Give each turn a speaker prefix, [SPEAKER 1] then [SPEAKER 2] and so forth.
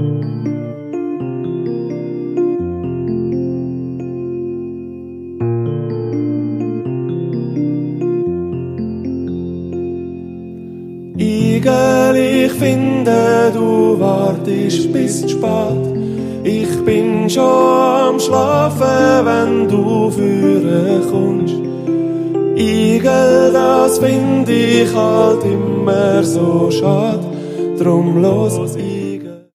[SPEAKER 1] Igel, ich finde, du wartest bis spät. Ich bin schon am Schlafen, wenn du führen kommst. Igel, das find ich halt immer so schade. Drum los,